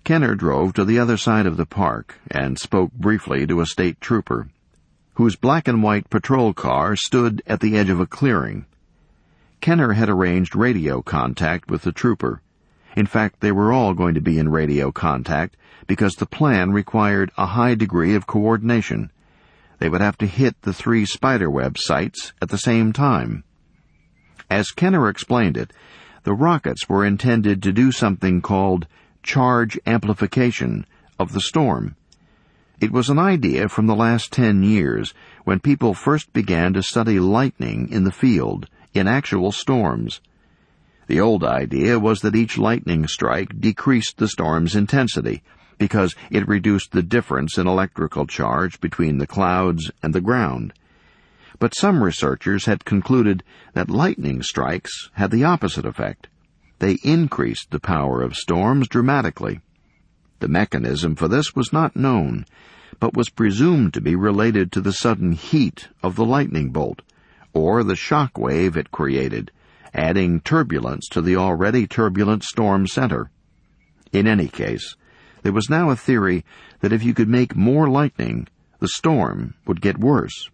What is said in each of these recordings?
Kenner drove to the other side of the park and spoke briefly to a state trooper, whose black-and-white patrol car stood at the edge of a clearing. Kenner had arranged radio contact with the trooper. In fact, they were all going to be in radio contact because the plan required a high degree of coordination. They would have to hit the 3 spiderweb sites at the same time. As Kenner explained it, the rockets were intended to do something called charge amplification of the storm. It was an idea from the last 10 years when people first began to study lightning in the field, in actual storms. The old idea was that each lightning strike decreased the storm's intensity because it reduced the difference in electrical charge between the clouds and the ground. But some researchers had concluded that lightning strikes had the opposite effect. They increased the power of storms dramatically. The mechanism for this was not known, but was presumed to be related to the sudden heat of the lightning bolt, or the shock wave it created, adding turbulence to the already turbulent storm center. In any case, there was now a theory that if you could make more lightning, the storm would get worse.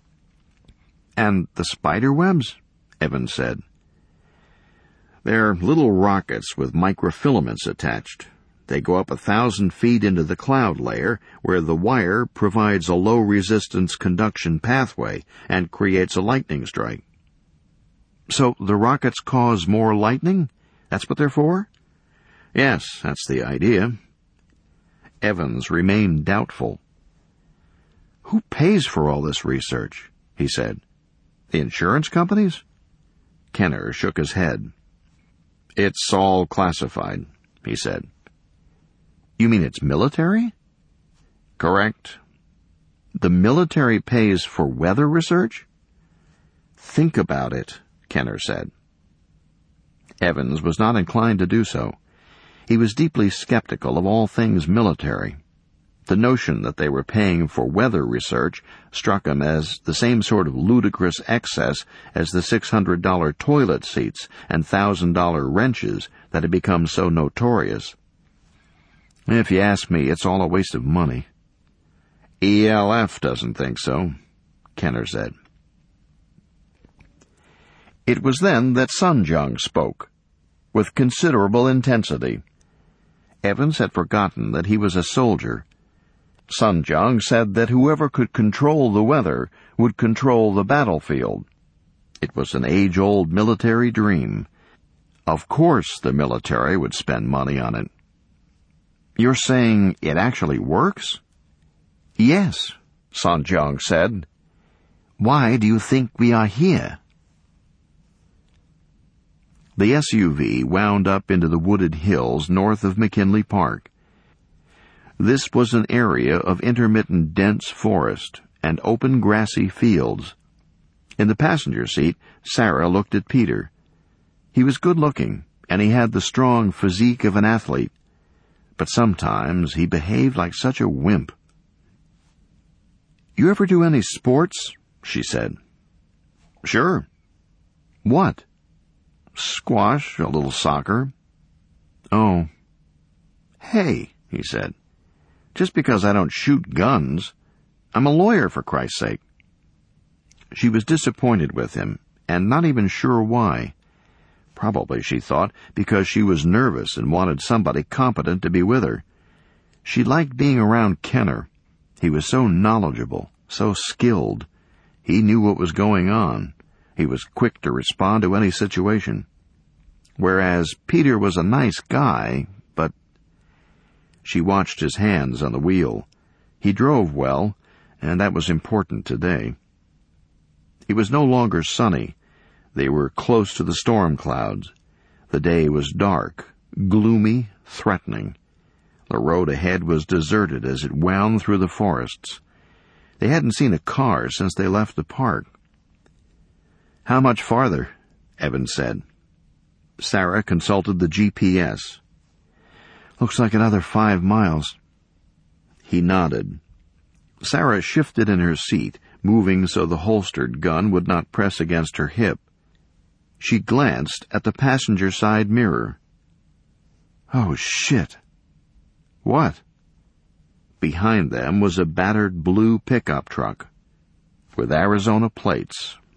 "And the spiderwebs?" Evans said. "They're little rockets with microfilaments attached. They go up 1,000 feet into the cloud layer, where the wire provides a low-resistance conduction pathway and creates a lightning strike." "So the rockets cause more lightning? That's what they're for?" "Yes, that's the idea." Evans remained doubtful. "Who pays for all this research?" he said. "The insurance companies?" Kenner shook his head. "It's all classified," he said. "You mean it's military?" "Correct." "The military pays for weather research?" "Think about it," Kenner said. Evans was not inclined to do so. He was deeply skeptical of all things military. The notion that they were paying for weather research struck him as the same sort of ludicrous excess as the $600 toilet seats and $1,000 wrenches that had become so notorious. "If you ask me, it's all a waste of money." "ELF doesn't think so," Kenner said. It was then that Sun Jung spoke, with considerable intensity. Evans had forgotten that he was a soldier. Sun Jung said that whoever could control the weather would control the battlefield. It was an age-old military dream. Of course the military would spend money on it. "You're saying it actually works?" "Yes," Sun Jung said. "Why do you think we are here?" The SUV wound up into the wooded hills north of McKinley Park. This was an area of intermittent dense forest and open grassy fields. In the passenger seat, Sarah looked at Peter. He was good-looking, and he had the strong physique of an athlete. But sometimes he behaved like such a wimp. "You ever do any sports?" she said. "Sure." "What?" "Squash, a little soccer." "Oh." "Hey," he said, "just because I don't shoot guns. I'm a lawyer, for Christ's sake." She was disappointed with him, and not even sure why. Probably, she thought, because she was nervous and wanted somebody competent to be with her. She liked being around Kenner. He was so knowledgeable, so skilled. He knew what was going on. He was quick to respond to any situation. Whereas Peter was a nice guy, but... She watched his hands on the wheel. He drove well, and that was important today. It was no longer sunny. They were close to the storm clouds. The day was dark, gloomy, threatening. The road ahead was deserted as it wound through the forests. They hadn't seen a car since they left the park. "How much farther?" Evans said. Sarah consulted the GPS. "Looks like another 5 miles. He nodded. Sarah shifted in her seat, moving so the holstered gun would not press against her hip. She glanced at the passenger side mirror. "Oh, shit." What? Behind them was a battered blue pickup truck with Arizona plates.